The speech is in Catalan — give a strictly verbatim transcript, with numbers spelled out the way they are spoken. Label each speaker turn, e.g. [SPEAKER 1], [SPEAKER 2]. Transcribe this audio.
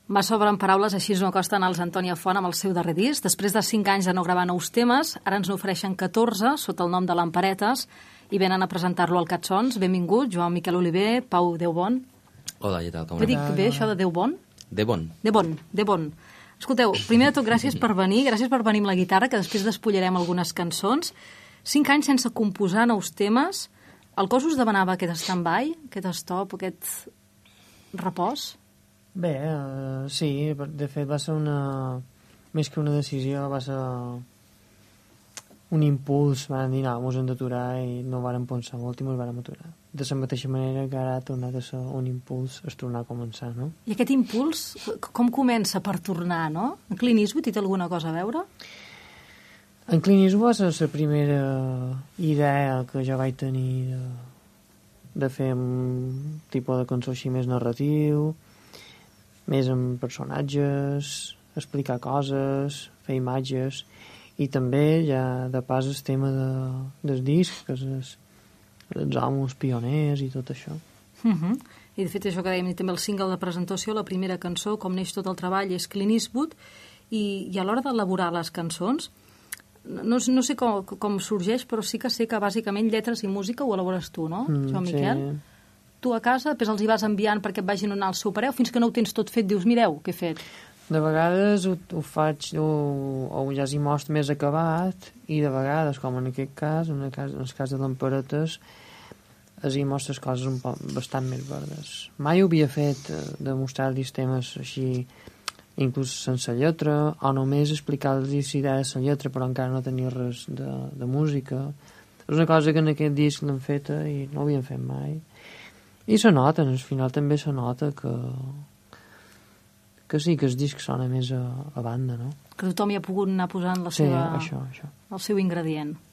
[SPEAKER 1] M'ha sobren paraules, així no costa anar als Antònia Font amb el seu darrer disc. Després de cinc anys de no gravar nous temes, ara ens n'ofereixen catorze sota el nom de Lamparetes i venen a presentar-lo al Catsons. Benvingut, Joan Miquel Oliver, Pau Deubon.
[SPEAKER 2] Hola, què tal? Com
[SPEAKER 1] Ho dic bé, això de Deubon?
[SPEAKER 2] Debon.
[SPEAKER 1] Debon, Debon. Escolteu, primer de tot, gràcies per venir, gràcies per venir amb la guitarra, que després despullarem algunes cançons. Cinc anys sense composar nous temes. El cos us demanava aquest stand-by, aquest stop, aquest repòs?
[SPEAKER 3] Bé, uh, sí, de fet va ser una... Més que una decisió, va ser un impuls. Van dir, no, mos hem d'aturar i no vàrem pensar molt i mos vàrem aturar. De la mateixa manera que ara ha tornat a ser un impuls es tornar a començar, no?
[SPEAKER 1] I aquest impuls, com comença per tornar, no? En Clint Eastwood té alguna cosa a veure?
[SPEAKER 3] En Clint Eastwood va ser la primera idea que jo vaig tenir de, de fer un tipus de cançó així més narratiu, més amb personatges, explicar coses, fer imatges, i també ja de pas el tema de, del disc, que és els, els homes pioners i tot això.
[SPEAKER 1] Uh -huh. I de fet això que dèiem, també el single de presentació, la primera cançó, Com neix tot el treball, és Clint Eastwood, i, i a l'hora d'elaborar les cançons, no, no sé com, com sorgeix, però sí que sé que bàsicament lletres i música ho elabores tu, no,
[SPEAKER 3] Mm,
[SPEAKER 1] Joan
[SPEAKER 3] sí.
[SPEAKER 1] Miquel? Tu a casa, després els hi vas enviant perquè et vagin donant el seu pareu, fins que no ho tens tot fet, dius, mireu, què he fet?
[SPEAKER 3] De vegades ho, ho faig, o, o ja s'hi mostra més acabat, i de vegades, com en aquest cas, en el cas, en el cas de Lamparetes, es hi mostres coses un poc, bastant més verdes. Mai ho havia fet, de mostrar-los temes així, inclús sense lletra, o només explicar-los idees sense lletra, però encara no tenia res de, de música. És una cosa que en aquest disc l'hem feta i no ho havíem fet mai. I se nota, al final també se nota que que sí, que el disc sona més a, a banda, no?
[SPEAKER 1] Que tothom hi ha pogut anar posant la
[SPEAKER 3] Sí,
[SPEAKER 1] seva,
[SPEAKER 3] això, això.
[SPEAKER 1] el seu ingredient.